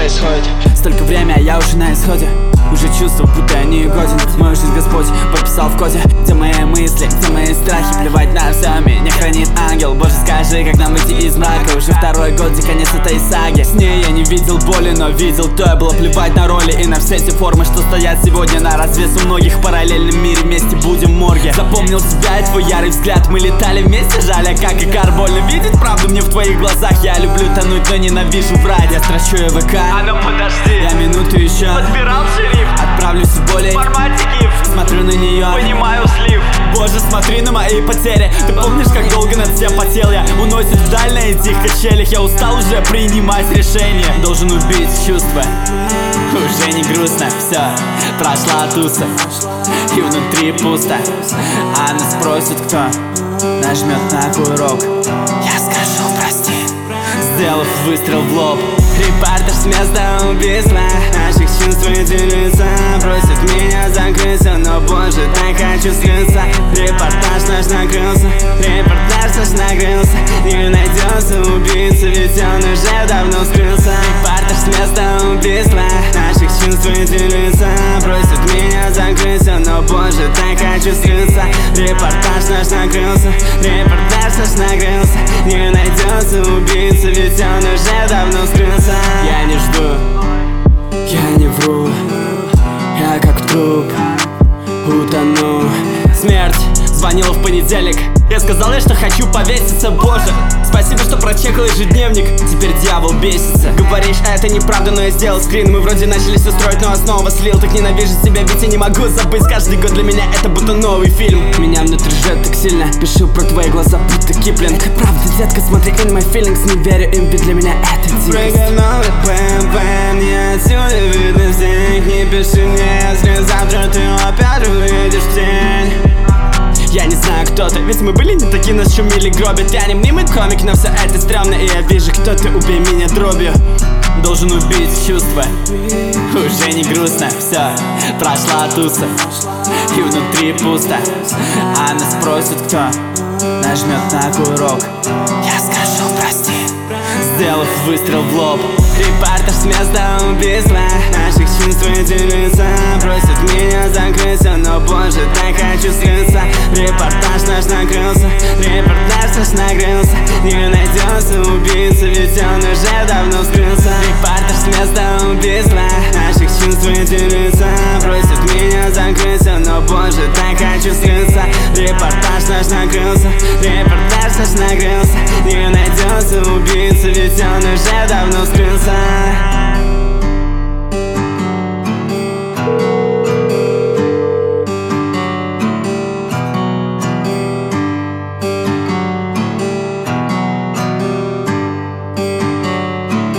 происходит? Столько времени, а я уже на исходе. Уже чувствую, будто я не годен. Мою жизнь Господь подписал в коде. Где мои мысли, где мои страхи? Плевать на все, меня хранит ангел. Боже, скажи, как нам выйти из мрака? Уже второй год, где конец этой саги. С ней я не видел боли, но видел то. И было плевать на роли и на все те формы, что стоят сегодня на развес у многих. В параллельном мире вместе будем в морге. Запомнил тебя и твой ярый взгляд. Мы летали вместе, жаль, а как икар. Больно видеть правду мне в твоих глазах. Я люблю тонуть, но ненавижу врать. Я стращу ВК. А ну подожди, Я минуту еще подбирал шрифт, отправлюсь в более. в формате GIF, Смотрю на нее, понимаю слив. Боже, смотри на мои потери. Ты помнишь, как долго над всем потел я? Уносит вдаль на этих качелях. Я устал уже принимать решения. Должен убить чувства. Уже не грустно, все, прошла туса. И внутри пусто. Она спросит, кто нажмет на курок. Я скажу прости, сделав выстрел в лоб. Репортер с места убийства наших чувств делится. Просит меня закрыться, но боже, так хочу скрыться. Репортаж наш накрылся, репортаж наш накрылся. Не найдется убийца, ведь он уже давно скрылся. Репортер с места убийства наших чувств делится. Просит меня закрыться, но боже, так хочу скрыться. Репортаж наш накрылся, репортаж наш накрылся. Не найдется убийца, ведь он уже давно скрылся. Я не жду, я не вру, я как труп утону. Смерть звонила в понедельник. Я сказал ей, что хочу повеситься. Боже, спасибо, что прочекал ежедневник. Теперь дьявол бесится. Говоришь, это неправда, но я сделал скрин. Мы вроде начали все строить, но снова слил. Так ненавижу себя, ведь я не могу забыть. Каждый год для меня это будто новый фильм. Меня внутри жжет так сильно. Пишу про твои глаза, будто Киплинг. Правда, детка, смотри in my feelings. Не верю им, ведь для меня это дикость. Прыгай новый бэм-бэм, не отсюда видно всех. Не пиши мне, если завтра ты опять увидишь тень. Я не знаю, кто ты, ведь мы были не такие, нас шумели, гробят. Я не мнимый комик, но все это стрёмно. И я вижу, кто ты, убей меня дробью. Должен убить чувства. Уже не грустно, все, прошла туса. И внутри пусто. Она спросит, кто нажмет на курок. Я скажу прости, сделав выстрел в лоб. Репортер с места убийства наших чувств делится. Просит меня закрыться, но боже, так хочу скрыться. Репортаж наш накрылся, репортаж наш накрылся. Не найдется убийца, ведь он уже давно скрылся. Репортер с места убийства наших чувств делится. Просит меня закрыться, но боже, так хочу скрыться. Репортаж наш накрылся, репортаж наш накрылся. Не найдется убийца, ведь он уже давно